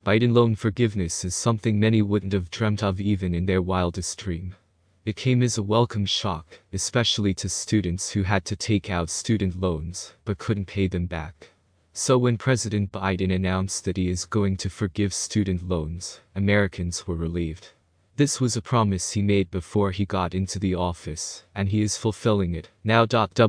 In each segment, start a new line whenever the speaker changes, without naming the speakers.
Biden loan forgiveness is something many wouldn't have dreamt of even in their wildest dream. It came as a welcome shock, especially to students who had to take out student loans but couldn't pay them back. So when President Biden announced that he is going to forgive student loans, Americans were relieved. This was a promise he made before he got into the office, and he is fulfilling it now.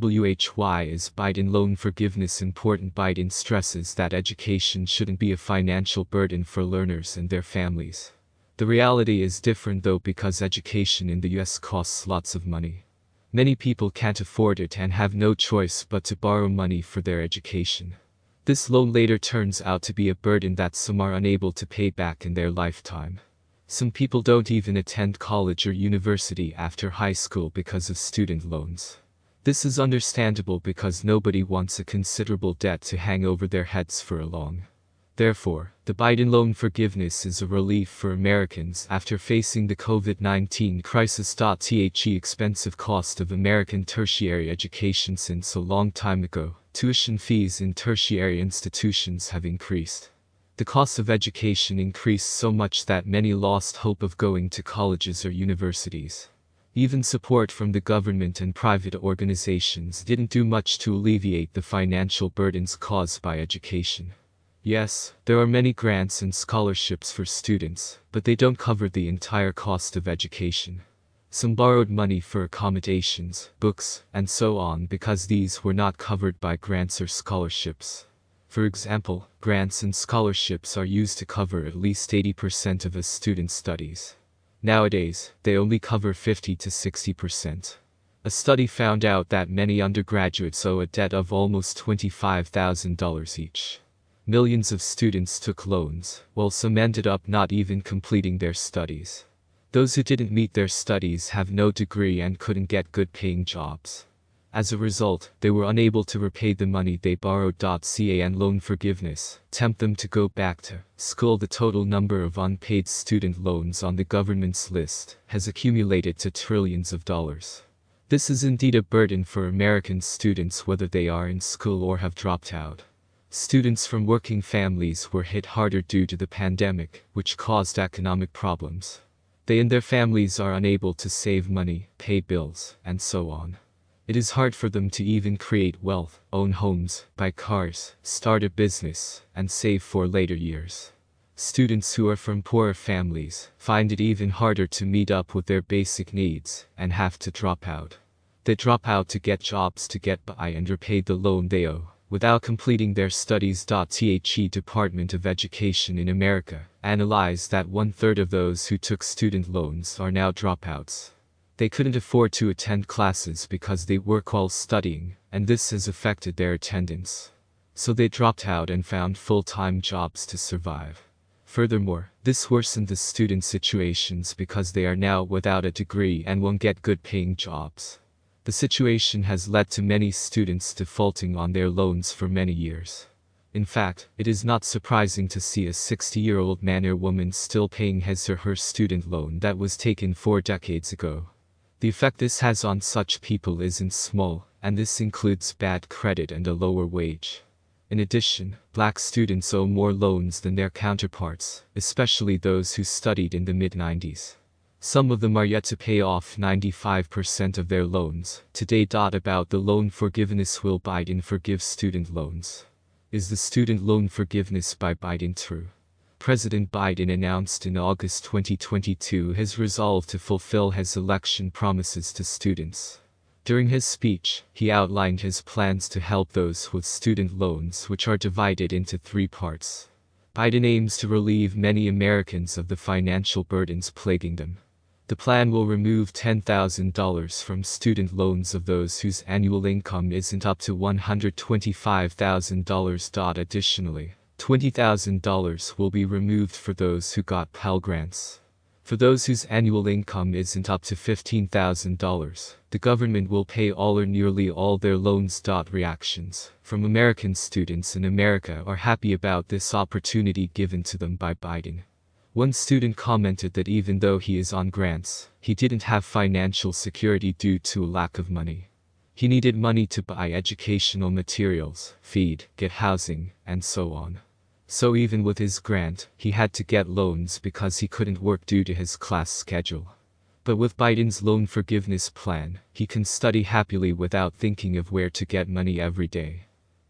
Why is Biden loan forgiveness important? Biden stresses that education shouldn't be a financial burden for learners and their families. The reality is different though, because education in the US costs lots of money. Many people can't afford it and have no choice but to borrow money for their education. This loan later turns out to be a burden that some are unable to pay back in their lifetime. Some people don't even attend college or university after high school because of student loans. This is understandable because nobody wants a considerable debt to hang over their heads for long. Therefore, the Biden loan forgiveness is a relief for Americans after facing the COVID-19 crisis. The expensive cost of American tertiary education. Since a long time ago, tuition fees in tertiary institutions have increased. The cost of education increased so much that many lost hope of going to colleges or universities. Even support from the government and private organizations didn't do much to alleviate the financial burdens caused by education. Yes, there are many grants and scholarships for students, but they don't cover the entire cost of education. Some borrowed money for accommodations, books, and so on because these were not covered by grants or scholarships. For example, grants and scholarships are used to cover at least 80% of a student's studies. Nowadays, they only cover 50 to 60%. A study found out that many undergraduates owe a debt of almost $25,000 each. Millions of students took loans, while some ended up not even completing their studies. Those who didn't meet their studies have no degree and couldn't get good-paying jobs. As a result, they were unable to repay the money they borrowed. And loan forgiveness tempt them to go back to school. The total number of unpaid student loans on the government's list has accumulated to trillions of dollars. This is indeed a burden for American students, whether they are in school or have dropped out. Students from working families were hit harder due to the pandemic, which caused economic problems. They and their families are unable to save money, pay bills, and so on. It is hard for them to even create wealth, own homes, buy cars, start a business, and save for later years. Students who are from poorer families find it even harder to meet up with their basic needs and have to drop out. They drop out to get jobs to get by and repay the loan they owe without completing their studies. The Department of Education in America analyzed that 1/3 of those who took student loans are now dropouts. They couldn't afford to attend classes because they work while studying, and this has affected their attendance. So they dropped out and found full-time jobs to survive. Furthermore, this worsened the student situations because they are now without a degree and won't get good-paying jobs. The situation has led to many students defaulting on their loans for many years. In fact, it is not surprising to see a 60-year-old man or woman still paying his or her student loan that was taken 4 decades ago. The effect this has on such people isn't small, and this includes bad credit and a lower wage. In addition, black students owe more loans than their counterparts, especially those who studied in the mid-90s. Some of them are yet to pay off 95% of their loans. Today. About the loan forgiveness. Will Biden forgive student loans? Is the student loan forgiveness by Biden true? President Biden announced in August 2022 his resolve to fulfill his election promises to students. During his speech, he outlined his plans to help those with student loans, which are divided into 3 parts. Biden aims to relieve many Americans of the financial burdens plaguing them. The plan will remove $10,000 from student loans of those whose annual income isn't up to $125,000. Additionally, $20,000 will be removed for those who got Pell Grants. For those whose annual income isn't up to $15,000, the government will pay all or nearly all their loans. Reactions from American students in America are happy about this opportunity given to them by Biden. One student commented that even though he is on grants, he didn't have financial security due to a lack of money. He needed money to buy educational materials, feed, get housing, and so on. So even with his grant, he had to get loans because he couldn't work due to his class schedule. But with Biden's loan forgiveness plan, he can study happily without thinking of where to get money every day.